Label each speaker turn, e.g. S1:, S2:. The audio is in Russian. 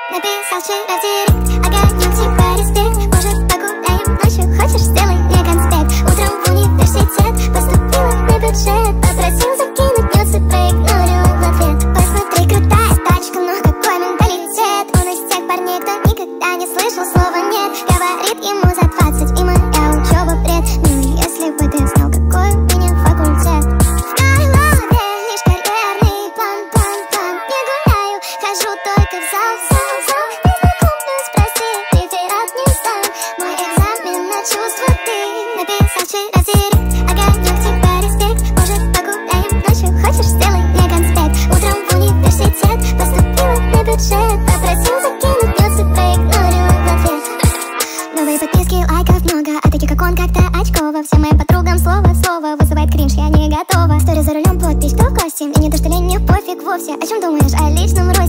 S1: Написал вчера директ, огонек типа респект. Может, погуляем ночью, хочешь, сделай мне конспект. Утром в университет поступила на бюджет. Попросил закинуть нюцы, проигнорил в ответ. Посмотри, крутая тачка, но какой менталитет. Он из тех парней, кто никогда не слышал слова нет. Говорит ему за 20, и моя учеба бред. Ну если бы ты знал, какой у меня факультет. В голове лишь карьерный план. Не гуляю, хожу только в зал. Незнакомую спроси, реферат не сдам. Мой экзамен на чувства ты. Написал вчера директ, огонек типа респект. Может, погуляем ночью, хочешь, сделай мне конспект. Утром в университет поступила на бюджет. Попросил закинуть нюцы, проигнорила в ответ. Новые подписки, лайков много, а таких как он как-то очково. Всем моим подругам слово в слово вызывает кринж, я не готова. Стори за рулем, подпись, кто в гости. Мне не то, что лень, мне пофиг вовсе. О чем думаешь? О личном